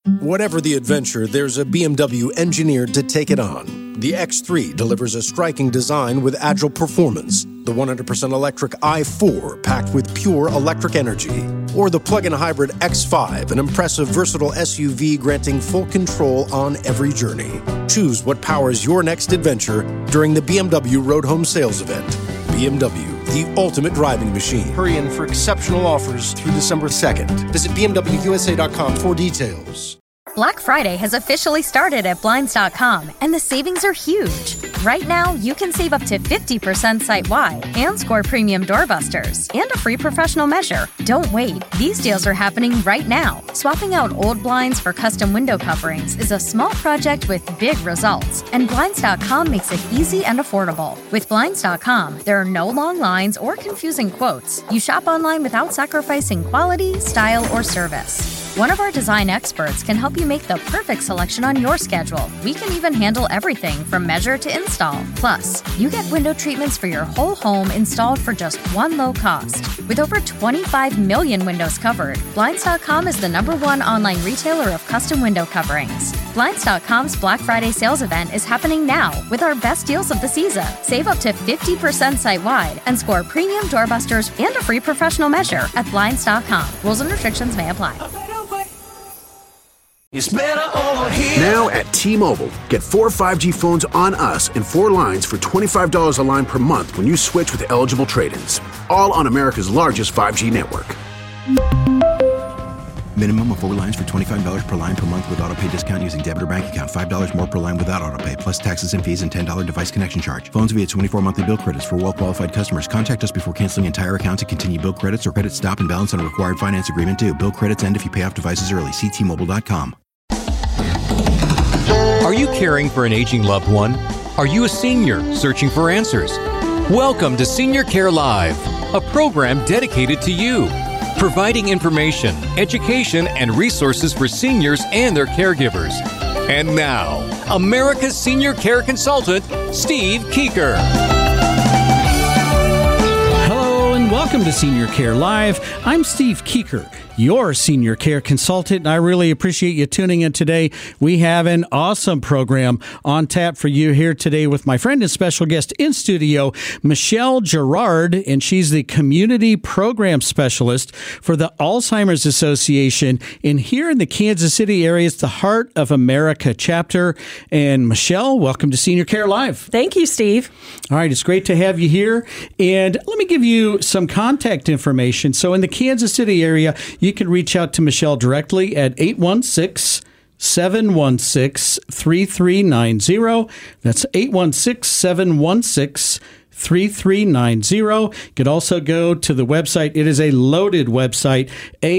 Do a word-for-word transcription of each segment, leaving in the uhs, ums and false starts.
Whatever the adventure, there's a B M W engineered to take it on. The X three delivers a striking design with agile performance. The one hundred percent electric i four packed with pure electric energy. Or the plug-in hybrid X five, an impressive versatile S U V granting full control on every journey. Choose what powers your next adventure during the B M W Road Home Sales Event. B M W, the ultimate driving machine. Hurry in for exceptional offers through December second. Visit B M W U S A dot com for details. Black Friday has officially started at Blinds dot com, and the savings are huge. Right now, you can save up to fifty percent site-wide and score premium doorbusters and a free professional measure. Don't wait. These deals are happening right now. Swapping out old blinds for custom window coverings is a small project with big results, and Blinds dot com makes it easy and affordable. With Blinds dot com, there are no long lines or confusing quotes. You shop online without sacrificing quality, style, or service. One of our design experts can help you make the perfect selection on your schedule. We can even handle everything from measure to install. Plus, you get window treatments for your whole home installed for just one low cost. With over twenty-five million windows covered, Blinds dot com is the number one online retailer of custom window coverings. Blinds dot com's Black Friday sales event is happening now with our best deals of the season. Save up to fifty percent site-wide and score premium doorbusters and a free professional measure at Blinds dot com. Rules and restrictions may apply. It's better over here. Now at T-Mobile, get four five G phones on us and four lines for twenty-five dollars a line per month when you switch with eligible trade-ins. All on America's largest five G network. Minimum of four lines for twenty-five dollars per line per month with autopay discount using debit or bank account. five dollars more per line without autopay, plus taxes and fees and ten dollars device connection charge. Phones via twenty-four monthly bill credits for well-qualified customers. Contact us before canceling entire accounts to continue bill credits or credit stop and balance on a required finance agreement due. Bill credits end if you pay off devices early. See T Mobile dot com. Are you caring for an aging loved one? Are you a senior searching for answers? Welcome to Senior Care Live, a program dedicated to you, providing information, education, and resources for seniors and their caregivers. And now, America's senior care consultant, Steve Keeker. Hello and welcome to Senior Care Live. I'm Steve Keeker, your senior care consultant, and I really appreciate you tuning in today. We have an awesome program on tap for you here today with my friend and special guest in studio, Michelle Gerard, and she's the Community Program Specialist for the Alzheimer's Association. And here in the Kansas City area, it's the Heart of America chapter. And Michelle, welcome to Senior Care Live. Thank you, Steve. All right, it's great to have you here. And let me give you some contact information. So in the Kansas City area, you can reach out to Michelle directly at eight one six, seven one six, three three nine zero. That's eight one six, seven one six, three three nine zero. You could also go to the website. It is a loaded website,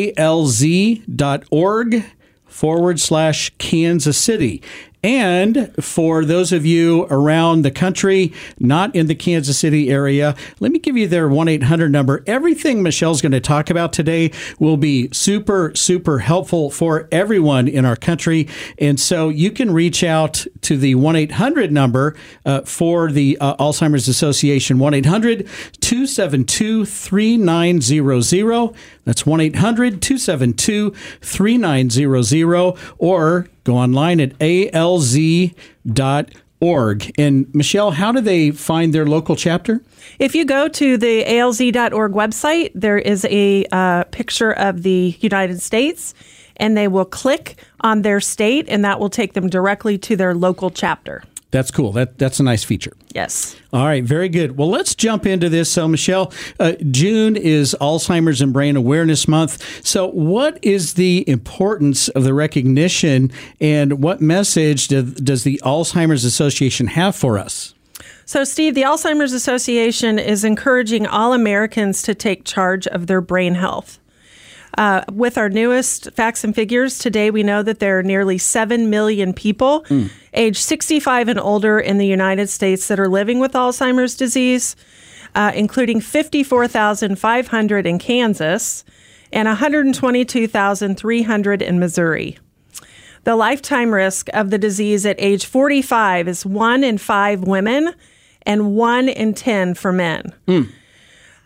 alz.org forward slash Kansas City. And for those of you around the country, not in the Kansas City area, let me give you their one eight hundred number. Everything Michelle's going to talk about today will be super, super helpful for everyone in our country. And so you can reach out to the one eight hundred number uh, for the uh, Alzheimer's Association, one eight hundred, two seven two, three nine zero zero. That's one eight hundred, two seven two, three nine zero zero, or go online at A L Z dot org. And Michelle, how do they find their local chapter? If you go to the A L Z dot org website, there is a uh, picture of the United States, and they will click on their state, and that will take them directly to their local chapter. That's cool. That That's a nice feature. Yes. All right. Very good. Well, let's jump into this. So, Michelle, uh, June is Alzheimer's and Brain Awareness Month. So what is the importance of the recognition, and what message do, does the Alzheimer's Association have for us? So, Steve, the Alzheimer's Association is encouraging all Americans to take charge of their brain health. Uh, with our newest facts and figures today, we know that there are nearly seven million people mm. age sixty-five and older in the United States that are living with Alzheimer's disease, uh, including fifty-four thousand five hundred in Kansas and one hundred twenty-two thousand three hundred in Missouri. The lifetime risk of the disease at age forty-five is one in five women and one in ten for men. Mm.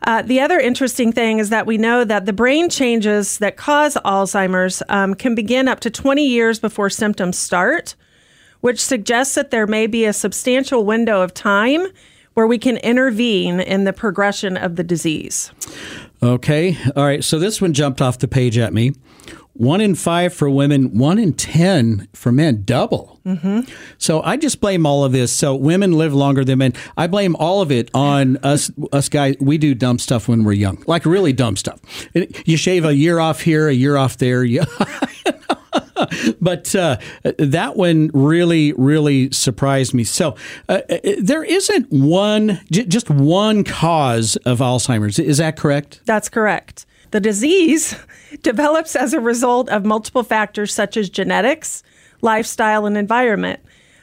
Uh, the other interesting thing is that we know that the brain changes that cause Alzheimer's um, can begin up to twenty years before symptoms start, which suggests that there may be a substantial window of time where we can intervene in the progression of the disease. Okay. All right. So this one jumped off the page at me. One in five for women, one in ten for men, double. Mm-hmm. So I just blame all of this. So women live longer than men. I blame all of it on us us guys. We do dumb stuff when we're young, like really dumb stuff. You shave a year off here, a year off there. You But uh, that one really, really surprised me. So uh, there isn't one, j- just one cause of Alzheimer's. Is that correct? That's correct. The disease develops as a result of multiple factors such as genetics, lifestyle, and environment.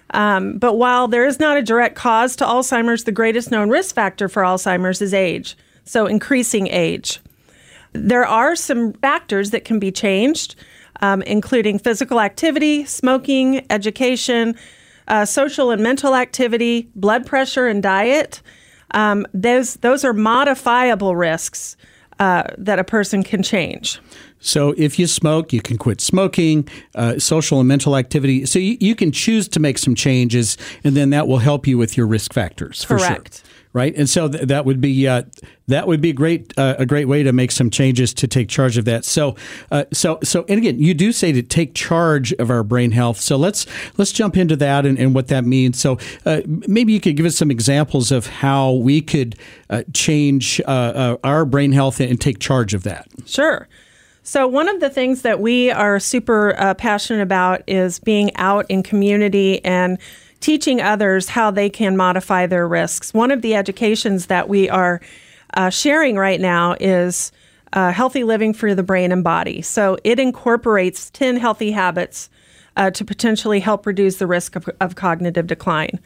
Um, but while there is not a direct cause to Alzheimer's, the greatest known risk factor for Alzheimer's is age, so increasing age. There are some factors that can be changed, um, including physical activity, smoking, education, uh, social and mental activity, blood pressure, and diet. Um, those those are modifiable risks uh, that a person can change. So if you smoke, you can quit smoking, uh, social and mental activity. So you, you can choose to make some changes, and then that will help you with your risk factors. For Correct. Sure. Right, and so th- that would be uh, that would be great uh, a great way to make some changes to take charge of that. So, uh, so, so, and again, you do say to take charge of our brain health. So let's let's jump into that and, and what that means. So uh, maybe you could give us some examples of how we could uh, change uh, uh, our brain health and take charge of that. Sure. So one of the things that we are super uh, passionate about is being out in community and teaching others how they can modify their risks. One of the educations that we are uh, sharing right now is uh, Healthy Living for the Brain and Body. So it incorporates ten healthy habits uh, to potentially help reduce the risk of, of cognitive decline.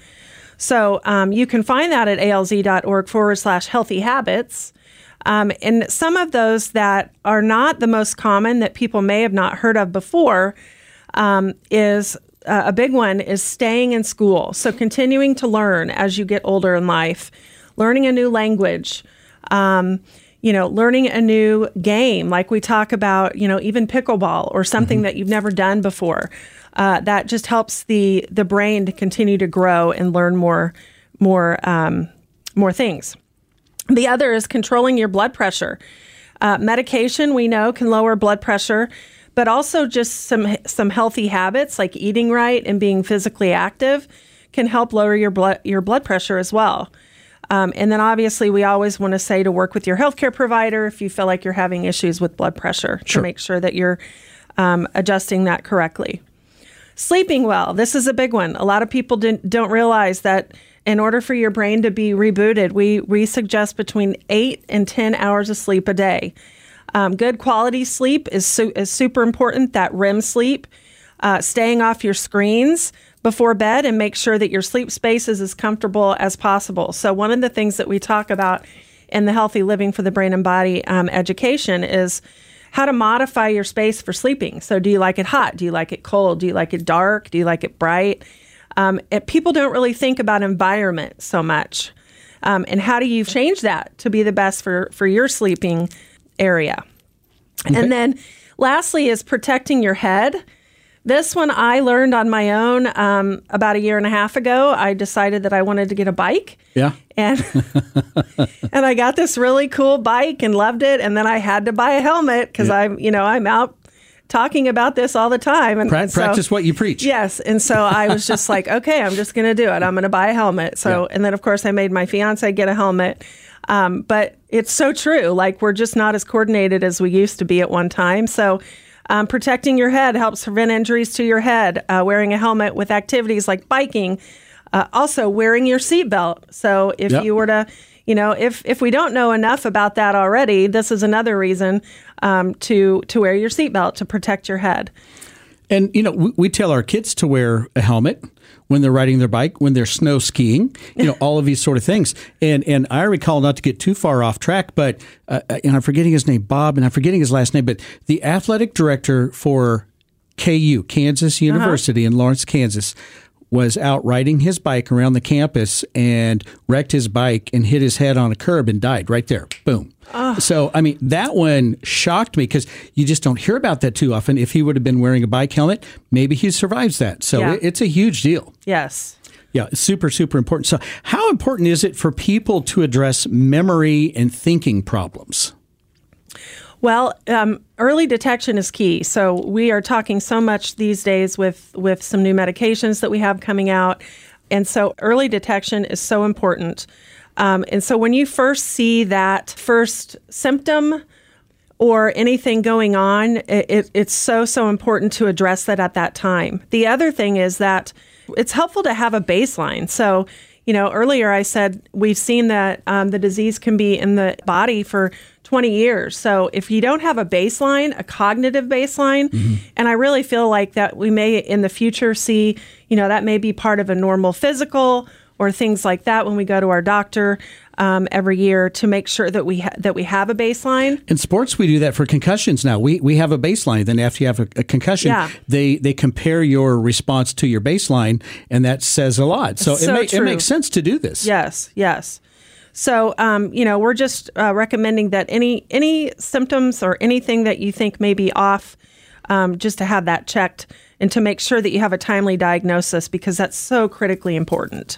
So um, you can find that at alz.org forward slash healthy habits. Um, and some of those that are not the most common that people may have not heard of before um, is Uh, a big one is staying in school. So continuing to learn as you get older in life, learning a new language, um, you know, learning a new game, like we talk about, you know, even pickleball or something mm-hmm. that you've never done before. Uh, that just helps the the brain to continue to grow and learn more, more, um, more things. The other is controlling your blood pressure. Uh, medication, we know, can lower blood pressure, but also just some some healthy habits like eating right and being physically active can help lower your blood your blood pressure as well. Um, and then obviously we always want to say to work with your healthcare provider if you feel like you're having issues with blood pressure sure. to make sure that you're um, adjusting that correctly. Sleeping well. This is a big one. A lot of people didn't, don't realize that in order for your brain to be rebooted, we, we suggest between eight and ten hours of sleep a day. Um, good quality sleep is, su- is super important, that R E M sleep, uh, staying off your screens before bed and make sure that your sleep space is as comfortable as possible. So one of the things that we talk about in the Healthy Living for the Brain and Body um, education is how to modify your space for sleeping. So do you like it hot? Do you like it cold? Do you like it dark? Do you like it bright? Um, it, people don't really think about environment so much. Um, and how do you change that to be the best for, for your sleeping area? Okay. And then lastly is protecting your head. This one I learned on my own um, about a year and a half ago. I decided that I wanted to get a bike. Yeah. And and I got this really cool bike and loved it. And then I had to buy a helmet because yeah. I'm, you know, I'm out talking about this all the time. And, pra- and so, practice what you preach. Yes. And so I was just like, okay, I'm just going to do it. I'm going to buy a helmet. So, yeah. And then of course I made my fiance get a helmet. Um, but it's so true. Like we're just not as coordinated as we used to be at one time. So um, protecting your head helps prevent injuries to your head. Uh, wearing a helmet with activities like biking. Uh, also wearing your seatbelt. So if yep. you were to, you know, if if we don't know enough about that already, this is another reason um, to to wear your seatbelt to protect your head. And, you know, we, we tell our kids to wear a helmet when they're riding their bike, when they're snow skiing, you know, all of these sort of things. And and I recall, not to get too far off track, but, uh, and I'm forgetting his name, Bob, and I'm forgetting his last name, but the athletic director for K U, Kansas University uh-huh. in Lawrence, Kansas, was out riding his bike around the campus and wrecked his bike and hit his head on a curb and died right there. Boom. Oh. So, I mean, that one shocked me because you just don't hear about that too often. If he would have been wearing a bike helmet, maybe he survives that. So yeah. it, it's a huge deal. Yes. Yeah, it's super, super important. So how important is it for people to address memory and thinking problems? Well, um, early detection is key. So we are talking so much these days with, with some new medications that we have coming out. And so early detection is so important. Um, and so when you first see that first symptom or anything going on, it, it, it's so, so important to address that at that time. The other thing is that it's helpful to have a baseline. So, you know, earlier I said we've seen that um, the disease can be in the body for twenty years. So if you don't have a baseline, a cognitive baseline, mm-hmm. and I really feel like that we may in the future see, you know, that may be part of a normal physical or things like that when we go to our doctor um, every year to make sure that we ha- that we have a baseline. In sports, we do that for concussions now. We we have a baseline. Then after you have a, a concussion, yeah. they they compare your response to your baseline, and that says a lot. So, so it, ma- it makes sense to do this. Yes, yes. So, um, you know, we're just uh, recommending that any any symptoms or anything that you think may be off, um, just to have that checked and to make sure that you have a timely diagnosis because that's so critically important.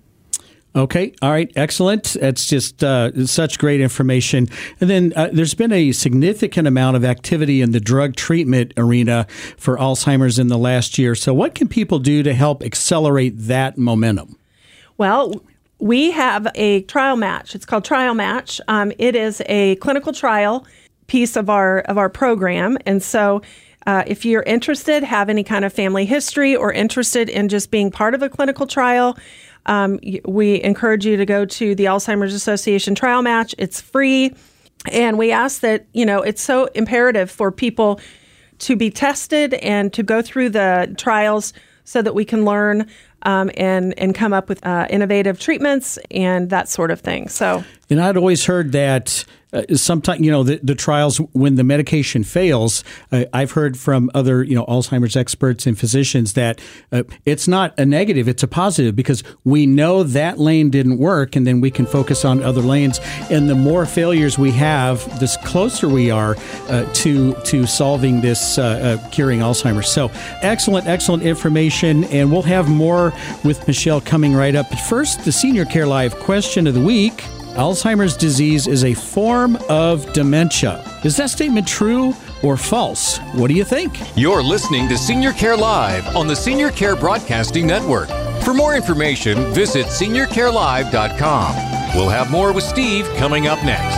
Okay. All right. Excellent. That's just uh, such great information. And then uh, there's been a significant amount of activity in the drug treatment arena for Alzheimer's in the last year. So what can people do to help accelerate that momentum? Well, we have a trial match. It's called Trial Match. Um, it is a clinical trial piece of our of our program. And so uh, if you're interested, have any kind of family history or interested in just being part of a clinical trial, Um, we encourage you to go to the Alzheimer's Association Trial Match. It's free. And we ask that, you know, it's so imperative for people to be tested and to go through the trials so that we can learn um, and, and come up with uh, innovative treatments and that sort of thing. So, and I'd always heard that uh, sometimes, you know, the, the trials, when the medication fails, uh, I've heard from other, you know, Alzheimer's experts and physicians that uh, it's not a negative, it's a positive because we know that lane didn't work and then we can focus on other lanes. And the more failures we have, the closer we are uh, to, to solving this, uh, uh, curing Alzheimer's. So excellent, excellent information. And we'll have more with Michelle coming right up. But first, the Senior Care Live question of the week. Alzheimer's disease is a form of dementia. Is that statement true or false? What do you think? You're listening to Senior Care Live on the Senior Care Broadcasting Network. For more information, visit senior care live dot com. We'll have more with Steve coming up next.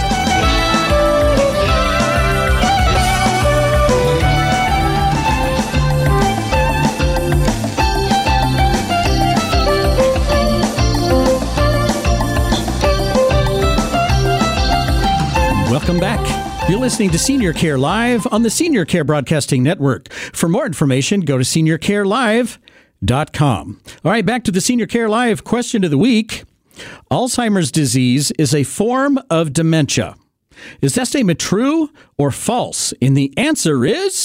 Welcome back. You're listening to Senior Care Live on the Senior Care Broadcasting Network. For more information, go to senior care live dot com. All right, back to the Senior Care Live question of the week. Alzheimer's disease is a form of dementia. Is that statement true or false? And the answer is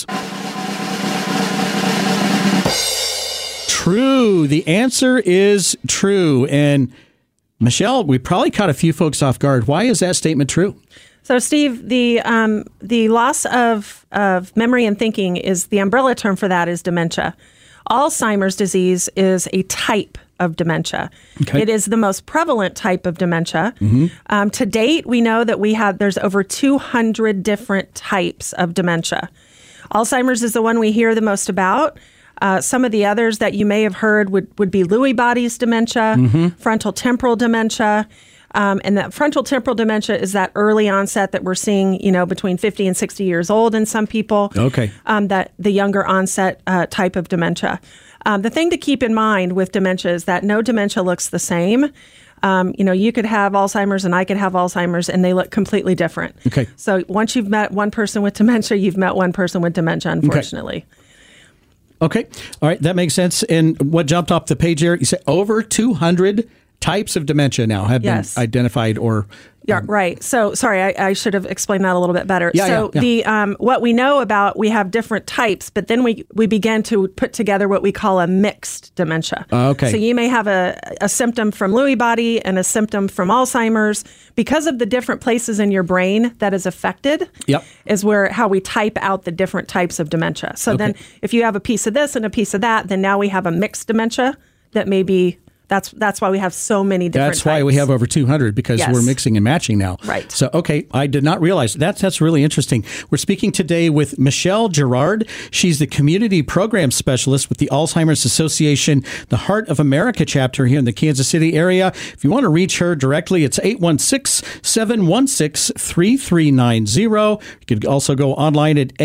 true. The answer is true. And Michelle, we probably caught a few folks off guard. Why is that statement true? So, Steve, the um, the loss of, of memory and thinking is the umbrella term for that is dementia. Alzheimer's disease is a type of dementia. Okay. It is the most prevalent type of dementia. Mm-hmm. Um, to date, we know that we have there's over two hundred different types of dementia. Alzheimer's is the one we hear the most about. Uh, some of the others that you may have heard would, would be Lewy bodies dementia, mm-hmm. frontal temporal dementia. Um, and that frontal temporal dementia is that early onset that we're seeing, you know, between fifty and sixty years old in some people. Okay. Um, that the younger onset uh, type of dementia. Um, the thing to keep in mind with dementia is that no dementia looks the same. Um, you know, you could have Alzheimer's and I could have Alzheimer's and they look completely different. Okay. So once you've met one person with dementia, you've met one person with dementia, unfortunately. Okay. Okay. All right. That makes sense. And what jumped off the page here, you said over two hundred types of dementia now have yes. been identified or Yeah, right. So, sorry, I, I should have explained that a little bit better. Yeah, so, yeah, yeah. the um, what we know about, we have different types, but then we we begin to put together what we call a mixed dementia. Uh, okay. So you may have a, a symptom from Lewy body and a symptom from Alzheimer's. Because of the different places in your brain that is affected, Yep. is where how we type out the different types of dementia. So Okay. then if you have a piece of this and a piece of that, then now we have a mixed dementia that may be, that's that's why we have so many different That's why types. we have over two hundred, because Yes. we're mixing and matching now. Right. So, okay, I did not realize that's that's really interesting. We're speaking today with Michelle Gerard. She's the community program specialist with the Alzheimer's Association, the Heart of America chapter here in the Kansas City area. If you want to reach her directly, it's eight one six, seven one six, three three nine zero. You could also go online at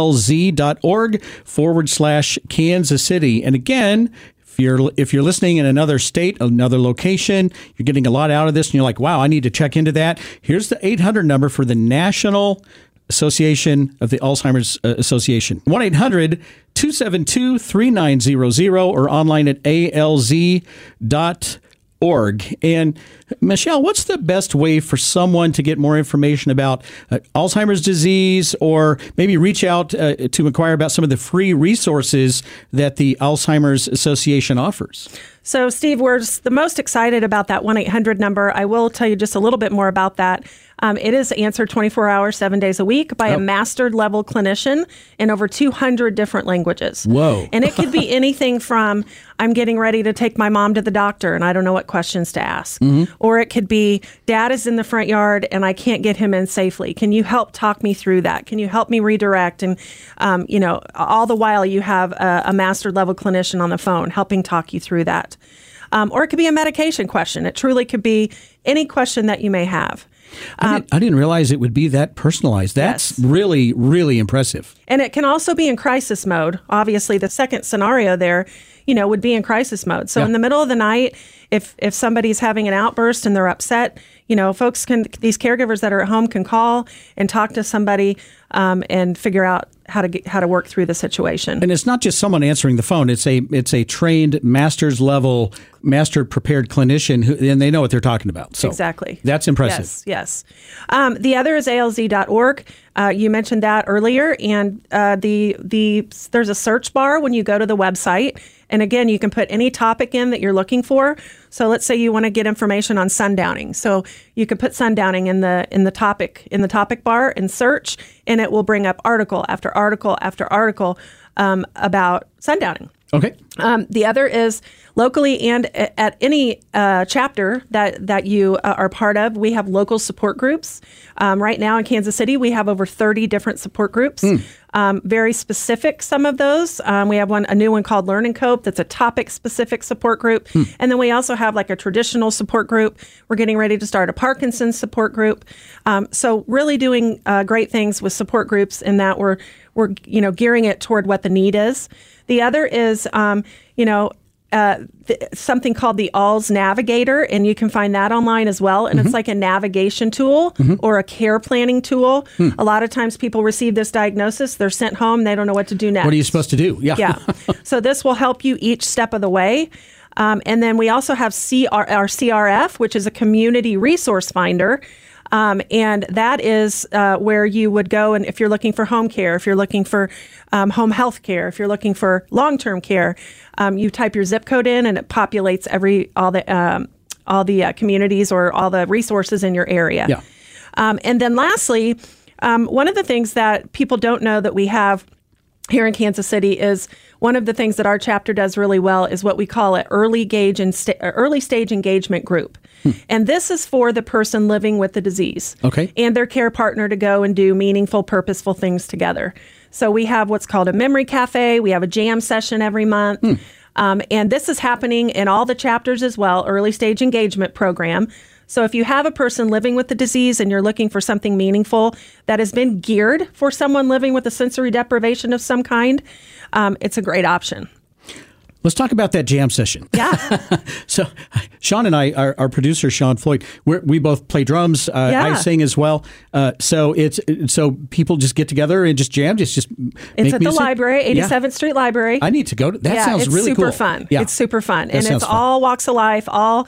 alz.org forward slash Kansas City. And again, If you're if you're listening in another state, another location, you're getting a lot out of this, and you're like, wow, I need to check into that. Here's the eight hundred number for the National Association of the Alzheimer's uh, Association. one eight hundred, two seven two, three nine zero zero or online at A L Z dot org. And Michelle, what's the best way for someone to get more information about uh, Alzheimer's disease, or maybe reach out uh, to inquire about some of the free resources that the Alzheimer's Association offers? So, Steve, we're the most excited about that one eight hundred number. I will tell you just a little bit more about that. Um, it is answered twenty-four hours, seven days a week by Oh. a mastered level clinician in over two hundred different languages. Whoa. And it could be anything from, I'm getting ready to take my mom to the doctor and I don't know what questions to ask. Mm-hmm. Or it could be, Dad is in the front yard and I can't get him in safely. Can you help talk me through that? Can you help me redirect? And, um, you know, all the while you have a, a mastered level clinician on the phone helping talk you through that. Um, or it could be a medication question. It truly could be any question that you may have. I, didn't, I didn't realize it would be that personalized. That's Yes. really, really impressive. And it can also be in crisis mode. Obviously, the second scenario there, you know, would be in crisis mode. So Yeah. in the middle of the night, if if somebody's having an outburst and they're upset, you know, folks can, these caregivers that are at home can call and talk to somebody um, and figure out how to get, how to work through the situation. And it's not just someone answering the phone. It's a it's a trained master's level, master prepared clinician who, and they know what they're talking about. So Exactly. That's impressive. Yes, yes. Um, the other is A L Z dot org. Uh, you mentioned that earlier, and uh, the the there's a search bar when you go to the website, and again, you can put any topic in that you're looking for. So let's say you want to get information on sundowning, so you could put sundowning in the in the topic in the topic bar and search, and it will bring up article after article after article um, about sundowning. Okay. Um, the other is locally and a- at any uh, chapter that, that you uh, are part of, we have local support groups. Um, right now in Kansas City, we have over thirty different support groups, um, very specific, some of those. Um, we have one, a new one called Learn and Cope that's a topic-specific support group. And then we also have like a traditional support group. We're getting ready to start a Parkinson's support group. Um, so really doing uh, great things with support groups in that we're, we're you know, gearing it toward what the need is. The other is, um, you know, uh, th- something called the A L Z Navigator, and you can find that online as well. And Mm-hmm. it's like a navigation tool mm-hmm. or a care planning tool. Hmm. A lot of times people receive this diagnosis, they're sent home, they don't know what to do next. What are you supposed to do? Yeah. Yeah. So this will help you each step of the way. Um, and then we also have C R, our C R F, which is a community resource finder. Um, and that is uh, where you would go, and if you're looking for home care, if you're looking for um, home health care, if you're looking for long-term care, um, you type your zip code in, and it populates every all the um, all the uh, communities or all the resources in your area. Yeah. Um, and then lastly, um, one of the things that people don't know that we have here in Kansas City is one of the things that our chapter does really well is what we call an early gauge and sta- early stage engagement group. Hmm. And this is for the person living with the disease Okay. and their care partner to go and do meaningful, purposeful things together. So we have what's called a memory cafe. We have a jam session every month. Hmm. Um, and this is happening in all the chapters as well, early stage engagement program. So if you have a person living with the disease and you're looking for something meaningful that has been geared for someone living with a sensory deprivation of some kind, um, it's a great option. Let's talk about that jam session. Yeah. So Sean and I, our, our producer, Sean Floyd, we're, we both play drums. Uh, Yeah. I sing as well. Uh, so it's so people just get together and just jam. Just, just It's make at music. the library, Yeah. eighty-seventh Street Library. I need to go to that. yeah, Sounds it's really super cool. fun. Yeah. It's super fun. That And sounds it's fun. all walks of life, all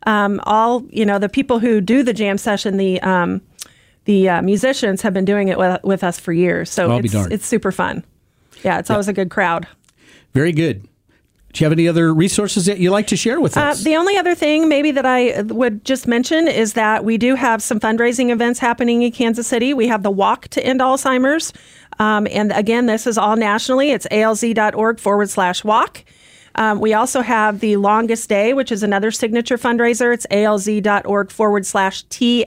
Um, all, you know, the people who do the jam session, the um, the uh, musicians have been doing it with, with us for years. So I'll be it's, darned. it's super fun. Yeah, it's Yeah. always a good crowd. Very good. Do you have any other resources that you like to share with us? Uh, the only other thing maybe that I would just mention is that we do have some fundraising events happening in Kansas City. We have the Walk to End Alzheimer's. Um, and again, this is all nationally. It's alz.org forward slash walk. Um, we also have the Longest Day, which is another signature fundraiser. It's alz.org forward slash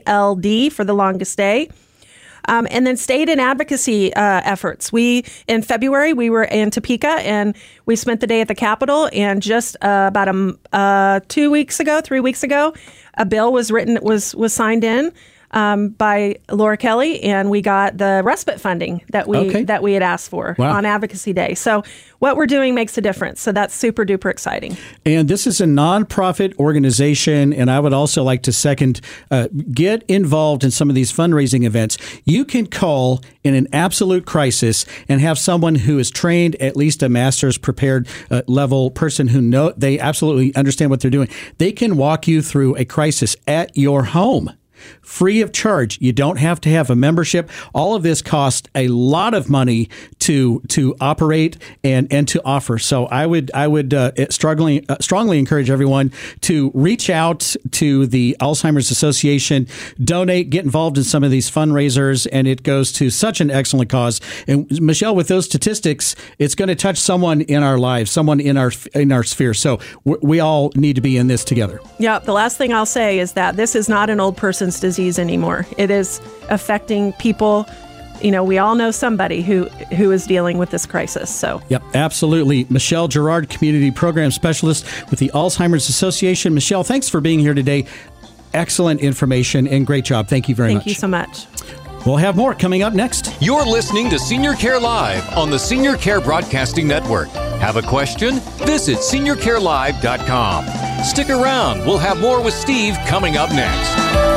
TLD for the Longest Day. Um, and then state and advocacy uh, efforts. We, in February, we were in Topeka and we spent the day at the Capitol. And just uh, about a, uh, two weeks ago, three weeks ago, a bill was written, was was signed in um, by Laura Kelly, and we got the respite funding that we Okay. that we had asked for Wow. on Advocacy Day. So what we're doing makes a difference. So that's super duper exciting. And this is a nonprofit organization, and I would also like to second, uh, get involved in some of these fundraising events. You can call in an absolute crisis and have someone who is trained, at least a master's prepared uh, level person who know they absolutely understand what they're doing. They can walk you through a crisis at your home. Free of charge. You don't have to have a membership. All of this costs a lot of money to to operate and, and to offer. So I would I would uh, strongly uh, strongly encourage everyone to reach out to the Alzheimer's Association, donate, get involved in some of these fundraisers, and it goes to such an excellent cause. And Michelle, with those statistics, it's going to touch someone in our lives, someone in our in our sphere. So we we all need to be in this together. Yeah, the last thing I'll say is that this is not an old person's disease anymore. It is affecting people. You know, we all know somebody who who is dealing with this crisis. So, yep, absolutely. Michelle Gerard, Community Program Specialist with the Alzheimer's Association. Michelle, thanks for being here today. Excellent information and great job. Thank you very thank much. you so much. We'll have more coming up next. You're listening to Senior Care Live on the Senior Care Broadcasting Network. Have a question? Visit senior care live dot com. Stick around. We'll have more with Steve coming up next.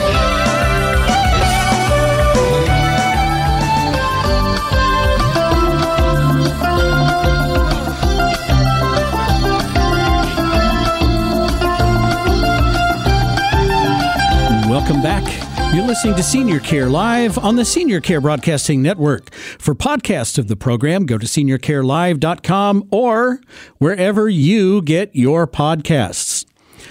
Welcome back. You're listening to Senior Care Live on the Senior Care Broadcasting Network. For podcasts of the program, go to senior care live dot com or wherever you get your podcasts.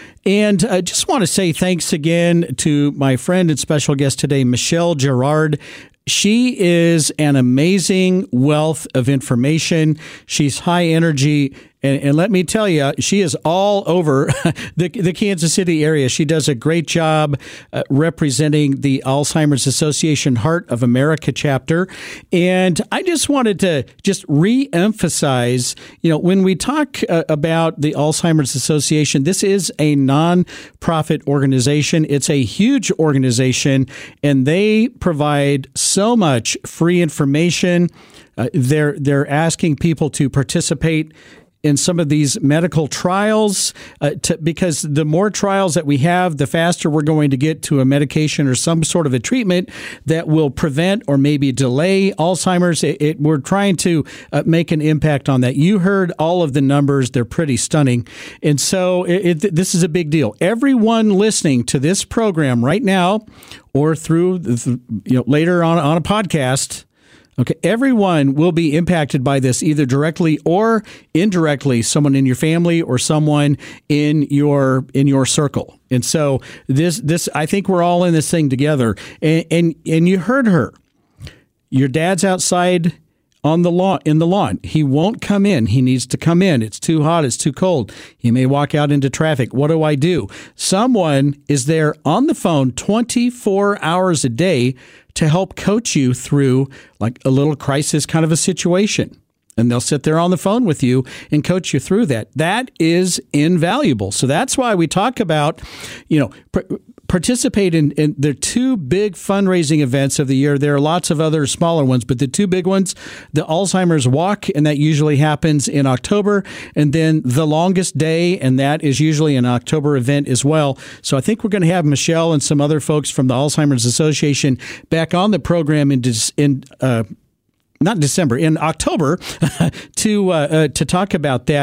And I just want to say thanks again to my friend and special guest today, Michelle Gerard. She is an amazing wealth of information. She's high energy. And, and let me tell you, she is all over the, the Kansas City area. She does a great job uh, representing the Alzheimer's Association Heart of America chapter. And I just wanted to just re-emphasize, you know, when we talk uh, about the Alzheimer's Association, this is a non-profit organization. It's a huge organization, and they provide so much free information. Uh, they're they're asking people to participate in some of these medical trials, uh, to, because the more trials that we have, the faster we're going to get to a medication or some sort of a treatment that will prevent or maybe delay Alzheimer's. It, it, we're trying to uh, make an impact on that. You heard all of the numbers. They're pretty stunning. And so it, it, this is a big deal. Everyone listening to this program right now or through the, you know, later on on a podcast, okay, everyone will be impacted by this, either directly or indirectly, someone in your family or someone in your in your circle. And so this this I think we're all in this thing together. And and, and you heard her. Your dad's outside on the lawn in the lawn. He won't come in. He needs to come in. It's too hot, it's too cold. He may walk out into traffic. What do I do? Someone is there on the phone twenty-four hours a day to help coach you through like a little crisis kind of a situation. And they'll sit there on the phone with you and coach you through that. That is invaluable. So that's why we talk about, you know, pr- participate in, in the two big fundraising events of the year. There are lots of other smaller ones, but the two big ones, the Alzheimer's Walk, and that usually happens in October, and then the Longest Day, and that is usually an October event as well. So I think we're going to have Michelle and some other folks from the Alzheimer's Association back on the program in, in uh, not in December, in October to uh, uh, to talk about that.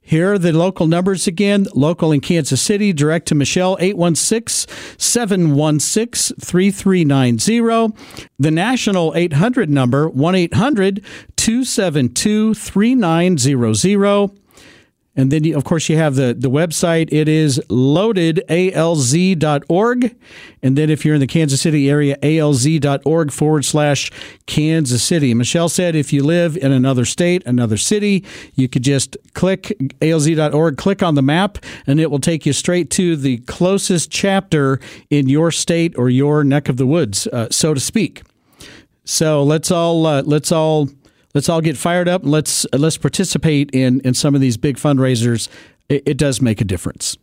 Here are the local numbers again. Local in Kansas City, direct to Michelle, eight one six, seven one six, three three nine zero. The national eight hundred number, one eight hundred, two seven two, three nine zero zero. And then, you, of course, you have the, the website. It is loaded A L Z dot org. And then if you're in the Kansas City area, A L Z dot org forward slash Kansas City. Michelle said if you live in another state, another city, you could just click A L Z dot org, click on the map, and it will take you straight to the closest chapter in your state or your neck of the woods, uh, so to speak. So let's all uh, let's all... Let's all get fired up and let's let's participate in, in some of these big fundraisers. It, it does make a difference.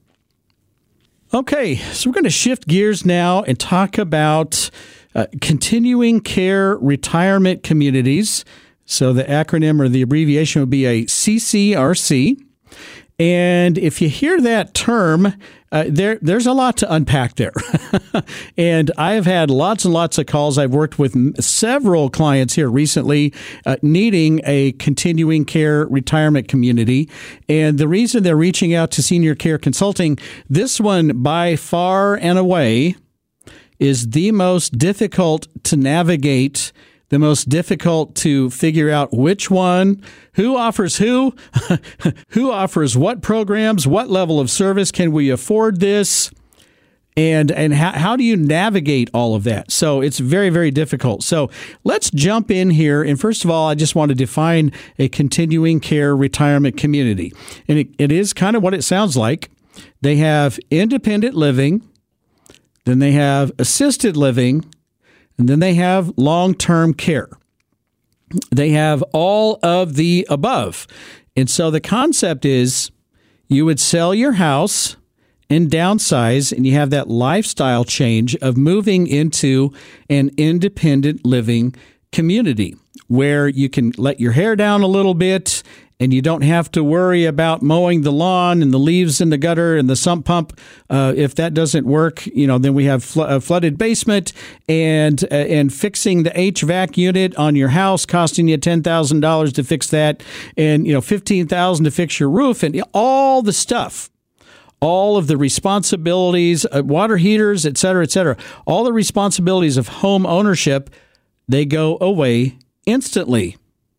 Okay, so we're going to shift gears now and talk about uh, continuing care retirement communities. So the acronym or the abbreviation would be a C C R C. And if you hear that term, uh, there there's a lot to unpack there. And I have had lots and lots of calls. I've worked with m- several clients here recently uh, needing a continuing care retirement community. And the reason they're reaching out to Senior Care Consulting, this one by far and away is the most difficult to navigate, the most difficult to figure out which one, who offers who, who offers what programs, what level of service, can we afford this, and and how, how do you navigate all of that? So it's very, very difficult. So let's jump in here. And first of all, I just want to define a continuing care retirement community. And it, it is kind of what it sounds like. They have independent living, then they have assisted living, and then they have long-term care. They have all of the above. And so the concept is you would sell your house and downsize, and you have that lifestyle change of moving into an independent living community where you can let your hair down a little bit and you don't have to worry about mowing the lawn and the leaves in the gutter and the sump pump. Uh, if that doesn't work, you know, then we have fl- a flooded basement and uh, and fixing the H V A C unit on your house costing you ten thousand dollars to fix that, and you know fifteen thousand dollars to fix your roof, and all the stuff. All of the responsibilities, uh, water heaters, et cetera, et cetera, all the responsibilities of home ownership, they go away instantly.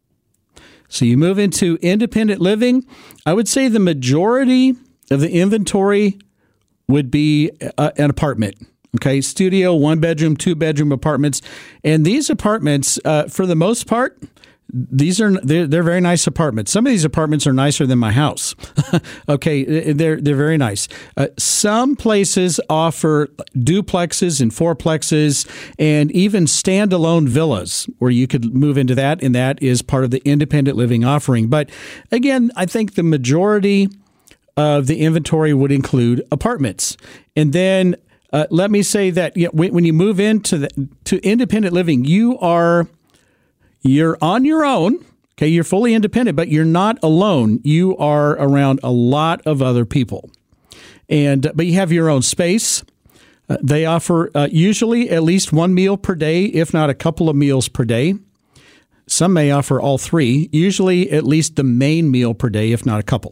So you move into independent living. I would say the majority of the inventory would be uh, an apartment. Okay, studio, one bedroom, two bedroom apartments. And these apartments, uh, for the most part, These are they're, they're very nice apartments. Some of these apartments are nicer than my house. Okay, they're they're very nice. Uh, some places offer duplexes and fourplexes and even standalone villas where you could move into that, and that is part of the independent living offering. But again, I think the majority of the inventory would include apartments. And then uh, let me say that you know, when, when you move into the, to independent living, you are You're on your own, okay? You're fully independent, but you're not alone. You are around a lot of other people, and but you have your own space. Uh, they offer uh, usually at least one meal per day, if not a couple of meals per day. Some may offer all three. Usually at least the main meal per day, if not a couple.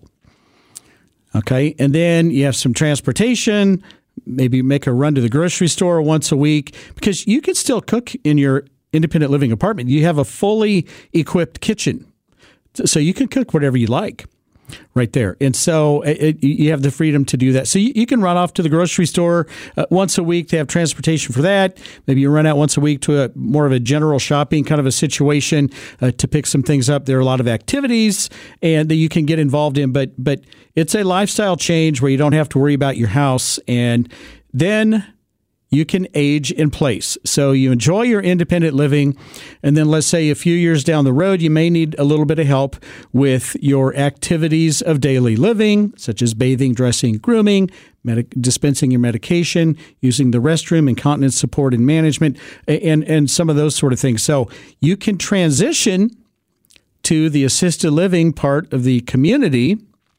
Okay, and then you have some transportation. Maybe make a run to the grocery store once a week, because you can still cook in your independent living apartment. You have a fully equipped kitchen, so you can cook whatever you like right there. And so it, you have the freedom to do that. So you, you can run off to the grocery store uh, once a week to have transportation for that. Maybe you run out once a week to a more of a general shopping kind of a situation uh, to pick some things up. There are a lot of activities and that you can get involved in, but but it's a lifestyle change where you don't have to worry about your house. And then you can age in place. So you enjoy your independent living, and then let's say a few years down the road, you may need a little bit of help with your activities of daily living, such as bathing, dressing, grooming, medic- dispensing your medication, using the restroom, incontinence support and management, and, and some of those sort of things. So you can transition to the assisted living part of the community,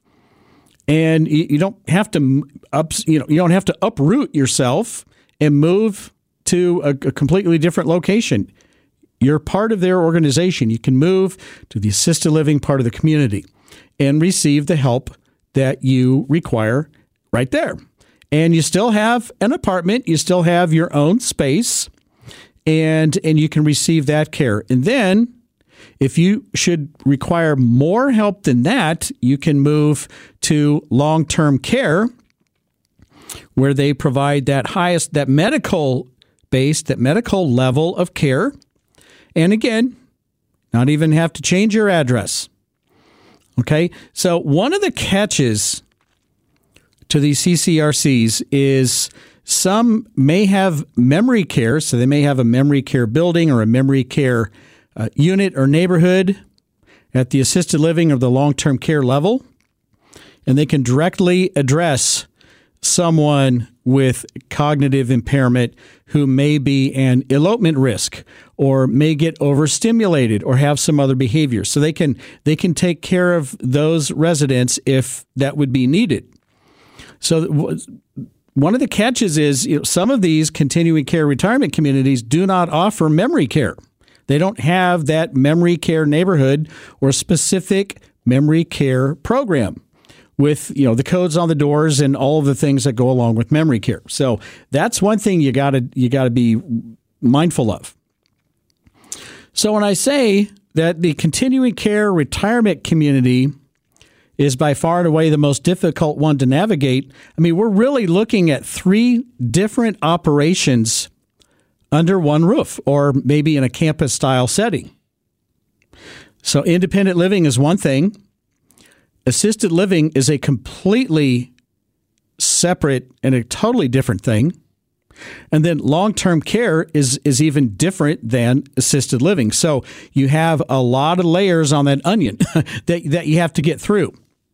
and you, you don't have to up, you know, you don't have to uproot yourself and move to a, a completely different location. You're part of their organization. You can move to the assisted living part of the community. and receive the help that you require right there. And you still have an apartment, you still have your own space, and and you can receive that care. And then if you should require more help than that, you can move to long-term care, where they provide that highest, that medical base, that medical level of care. And again, not even have to change your address. Okay, so one of the catches to these C C R Cs is some may have memory care, so they may have a memory care building or a memory care uh, unit or neighborhood at the assisted living or the long-term care level, and they can directly address someone with cognitive impairment who may be an elopement risk or may get overstimulated or have some other behavior. So they can they can take care of those residents if that would be needed. So one of the catches is, you know, some of these continuing care retirement communities do not offer memory care. They don't have that memory care neighborhood or specific memory care program with, you know, the codes on the doors and all of the things that go along with memory care. So that's one thing you got to you got to be mindful of. So when I say that the continuing care retirement community is by far and away the most difficult one to navigate, I mean, we're really looking at three different operations under one roof, or maybe in a campus-style setting. So independent living is one thing. Assisted living is a completely separate and a totally different thing. And then long-term care is, is even different than assisted living. So you have a lot of layers on that onion that, that you have to get through.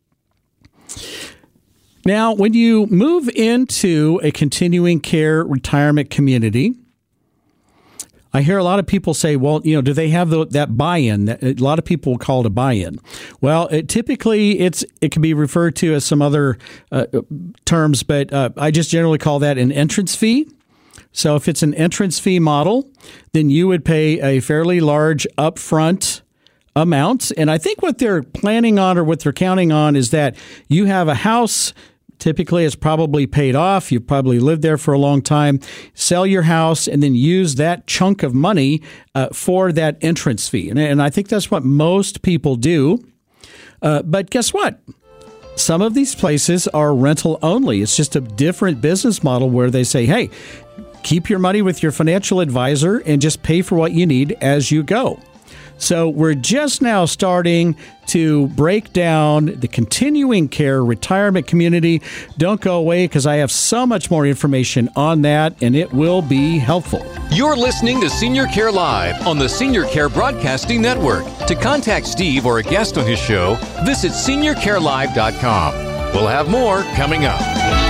Now, when you move into a continuing care retirement community, I hear a lot of people say, well, you know, do they have the, that buy-in? A lot of people call it a buy-in. Well, it, typically it's it can be referred to as some other uh, terms, but uh, I just generally call that an entrance fee. So if it's an entrance fee model, then you would pay a fairly large upfront amount. And I think what they're planning on or what they're counting on is that you have a house. Typically, it's probably paid off. You've probably lived there for a long time. Sell your house and then use that chunk of money uh, for that entrance fee. And, and I think that's what most people do. Uh, but guess what? Some of these places are rental only. It's just a different business model where they say, hey, keep your money with your financial advisor and just pay for what you need as you go. So we're just now starting to break down the continuing care retirement community. Don't go away because I have so much more information on that, and it will be helpful. You're listening to Senior Care Live on the Senior Care Broadcasting Network. To contact Steve or a guest on his show, visit senior care live dot com. We'll have more coming up.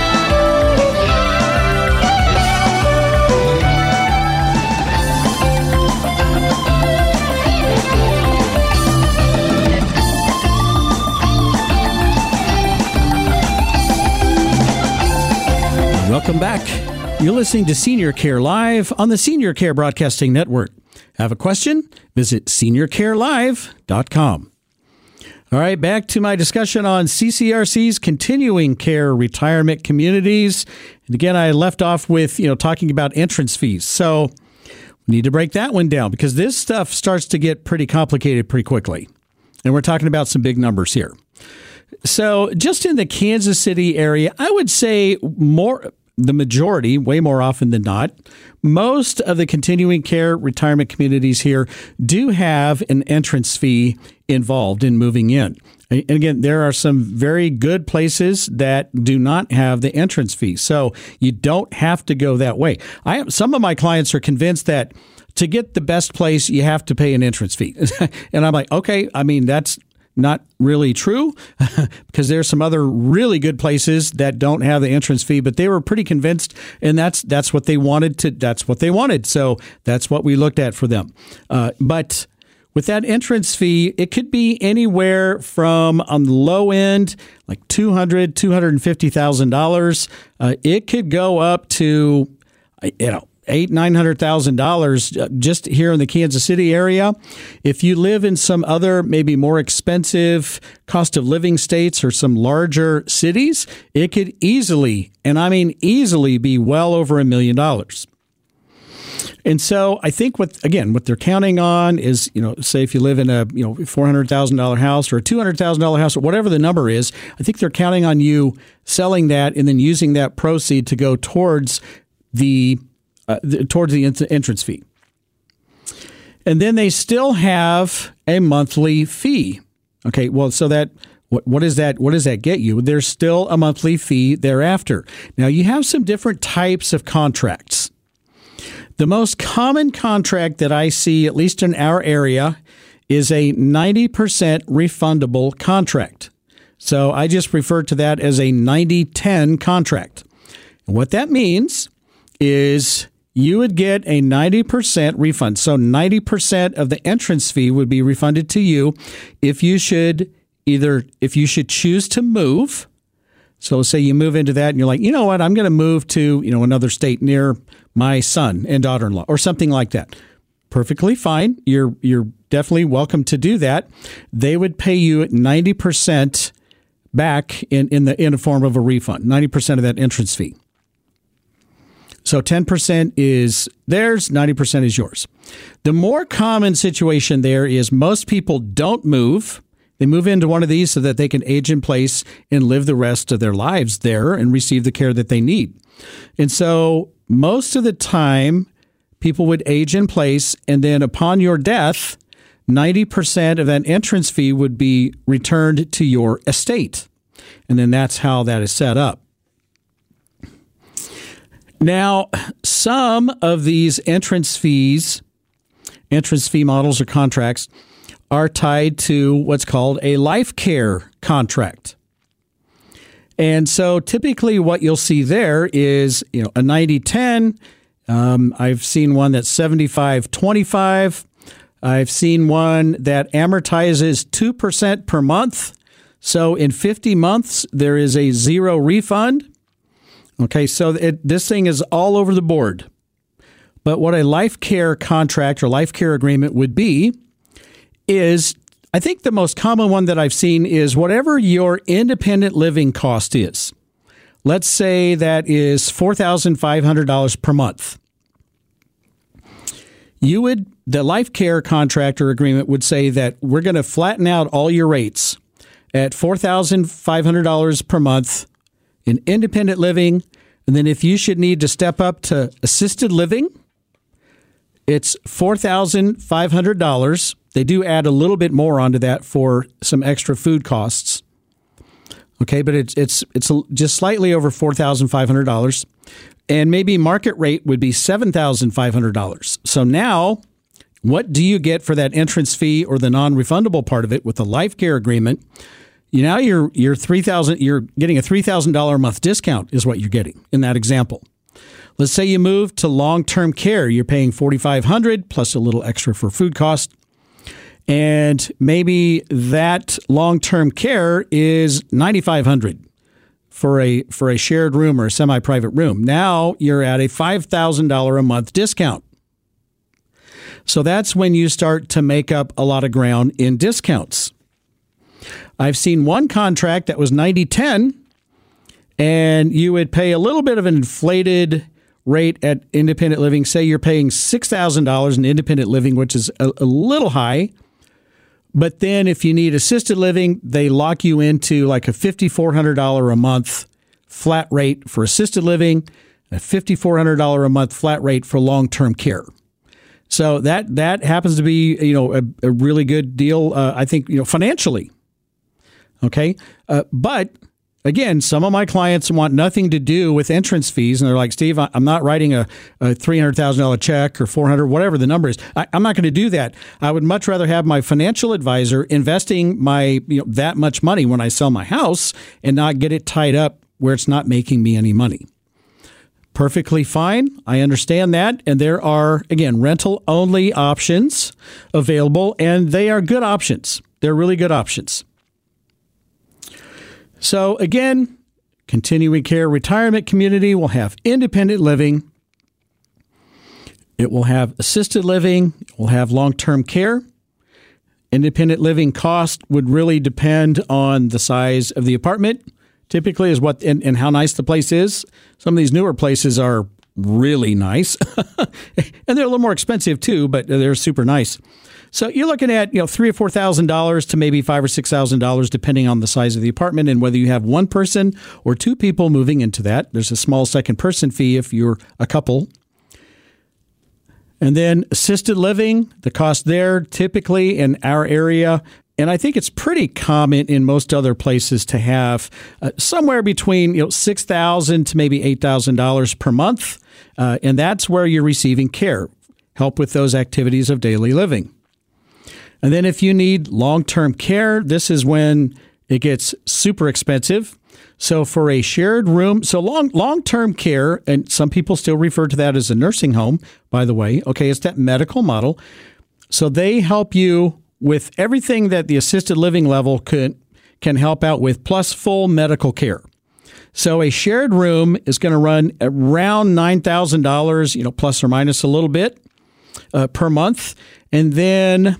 Welcome back. You're listening to Senior Care Live on the Senior Care Broadcasting Network. Have a question? Visit senior care live dot com. All right, back to my discussion on C C R C's continuing care retirement communities. And again, I left off with, you know, talking about entrance fees. So we need to break that one down because this stuff starts to get pretty complicated pretty quickly. And we're talking about some big numbers here. So just in the Kansas City area, I would say more, the majority, way more often than not, most of the continuing care retirement communities here do have an entrance fee involved in moving in. And again, there are some very good places that do not have the entrance fee. So you don't have to go that way. I have, some of my clients are convinced that to get the best place, you have to pay an entrance fee. And I'm like, okay, I mean, that's not really true because there's some other really good places that don't have the entrance fee, but they were pretty convinced, and that's that's what they wanted to. That's what they wanted, so that's what we looked at for them. Uh, but with that entrance fee, it could be anywhere from on the low end, like two hundred thousand dollars, two hundred fifty thousand dollars. Uh, it could go up to, you know, eight, nine hundred thousand dollars just here in the Kansas City area. If you live in some other, maybe more expensive cost of living states or some larger cities, it could easily, and I mean easily, be well over a million dollars. And so I think what, again, what they're counting on is, you know, say if you live in a, you know, four hundred thousand dollars house or a two hundred thousand dollars house or whatever the number is, I think they're counting on you selling that and then using that proceed to go towards the, uh, the towards the ent- entrance fee. And then they still have a monthly fee. Okay, well, so that what what is that? What does that get you? There's still a monthly fee thereafter. Now you have some different types of contracts. The most common contract that I see, at least in our area, is a ninety percent refundable contract. So I just refer to that as a ninety ten contract. And what that means is you would get a ninety percent refund. So ninety percent of the entrance fee would be refunded to you if you should either, if you should choose to move. So say you move into that and you're like, you know what, I'm going to move to, you know, another state near my son and daughter-in-law or something like that. Perfectly fine. You're you're definitely welcome to do that. They would pay you ninety percent back in, in the in the form of a refund, ninety percent of that entrance fee. So ten percent is theirs, ninety percent is yours. The more common situation there is most people don't move. They move into one of these so that they can age in place and live the rest of their lives there and receive the care that they need. And so most of the time, people would age in place, and then upon your death, ninety percent of that entrance fee would be returned to your estate. And then that's how that is set up. Now, some of these entrance fees, entrance fee models or contracts, are tied to what's called a life care contract. And so typically what you'll see there is, you know, a ninety ten. Um, I've seen one that's seventy-five twenty-five. I've seen one that amortizes two percent per month. So in fifty months, there is a zero refund. Okay, so it, this thing is all over the board. But what a life care contract or life care agreement would be is, I think the most common one that I've seen is whatever your independent living cost is. Let's say that is four thousand five hundred dollars per month. You would, the life care contract or agreement would say that we're going to flatten out all your rates at four thousand five hundred dollars per month in independent living. And then if you should need to step up to assisted living, it's four thousand five hundred dollars. They do add a little bit more onto that for some extra food costs. Okay, but it's it's it's just slightly over four thousand five hundred dollars. And maybe market rate would be seven thousand five hundred dollars. So now, what do you get for that entrance fee or the non-refundable part of it with the life care agreement? You now you're you're three thousand you're getting a three thousand dollars a month discount is what you're getting in that example. Let's say you move to long-term care. You're paying four thousand five hundred dollars plus a little extra for food cost. And maybe that long-term care is nine thousand five hundred dollars for a for a shared room or a semi-private room. Now you're at a five thousand dollars a month discount. So that's when you start to make up a lot of ground in discounts. I've seen one contract that was ninety ten, and you would pay a little bit of an inflated rate at independent living. Say you're paying six thousand dollars in independent living, which is a, a little high. But then if you need assisted living, they lock you into like a five thousand four hundred dollars a month flat rate for assisted living, a five thousand four hundred dollars a month flat rate for long-term care. So that that happens to be, you know, a, a really good deal, uh, I think, you know, financially. Okay. Uh, but again, some of my clients want nothing to do with entrance fees. And they're like, Steve, I'm not writing a, a three hundred thousand dollars check or four hundred dollars, whatever the number is. I, I'm not going to do that. I would much rather have my financial advisor investing my, you know, that much money when I sell my house and not get it tied up where it's not making me any money. Perfectly fine. I understand that. And there are, again, rental only options available, and they are good options. They're really good options. So again, continuing care retirement community will have independent living. It will have assisted living. It will have long-term care. Independent living cost would really depend on the size of the apartment, typically, is what and, and how nice the place is. Some of these newer places are really nice, and they're a little more expensive too, but they're super nice. So you're looking at you know three or four thousand dollars to maybe five or six thousand dollars, depending on the size of the apartment and whether you have one person or two people moving into that. There's a small second person fee if you're a couple. And then assisted living, the cost there typically in our area, and I think it's pretty common in most other places to have uh, somewhere between you know six thousand dollars to maybe eight thousand dollars per month, uh, and that's where you're receiving care, help with those activities of daily living. And then if you need long-term care, this is when it gets super expensive. So for a shared room, so long, long-term care, and some people still refer to that as a nursing home, by the way. Okay, it's that medical model. So they help you with everything that the assisted living level could, can help out with, plus full medical care. So a shared room is going to run around nine thousand dollars, you know, plus or minus a little bit uh, per month. And then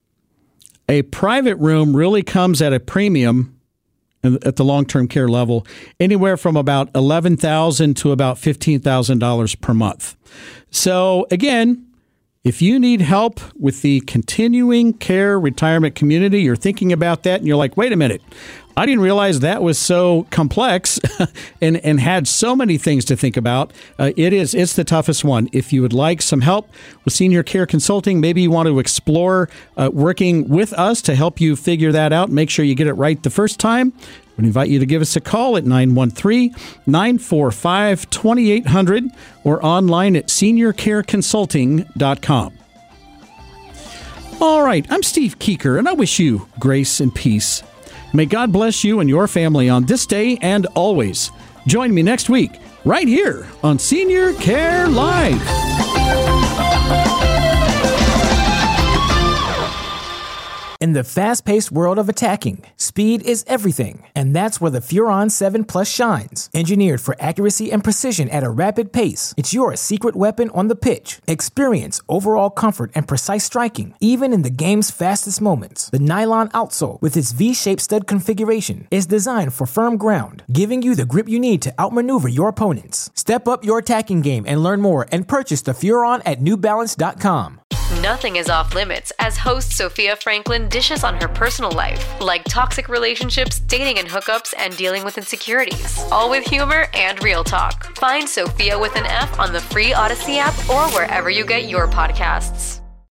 a private room really comes at a premium at the long-term care level, anywhere from about eleven thousand dollars to about fifteen thousand dollars per month. So again, if you need help with the continuing care retirement community, you're thinking about that and you're like, wait a minute, I didn't realize that was so complex and, and had so many things to think about. Uh, it is, it's the toughest one. If you would like some help with senior care consulting, maybe you want to explore uh, working with us to help you figure that out, make sure you get it right the first time. We invite you to give us a call at nine one three, nine four five, two eight zero zero or online at senior care consulting dot com. All right, I'm Steve Keeker, and I wish you grace and peace. May God bless you and your family on this day and always. Join me next week, right here on Senior Care Live. In the fast-paced world of attacking, speed is everything, and that's where the Furon seven Plus shines. Engineered for accuracy and precision at a rapid pace, it's your secret weapon on the pitch. Experience overall comfort and precise striking, even in the game's fastest moments. The nylon outsole, with its V-shaped stud configuration, is designed for firm ground, giving you the grip you need to outmaneuver your opponents. Step up your attacking game and learn more and purchase the Furon at new balance dot com. Nothing is off limits as host Sophia Franklin dishes on her personal life, like toxic relationships, dating and hookups, and dealing with insecurities. All with humor and real talk. Find Sophia with an F on the free Odyssey app or wherever you get your podcasts.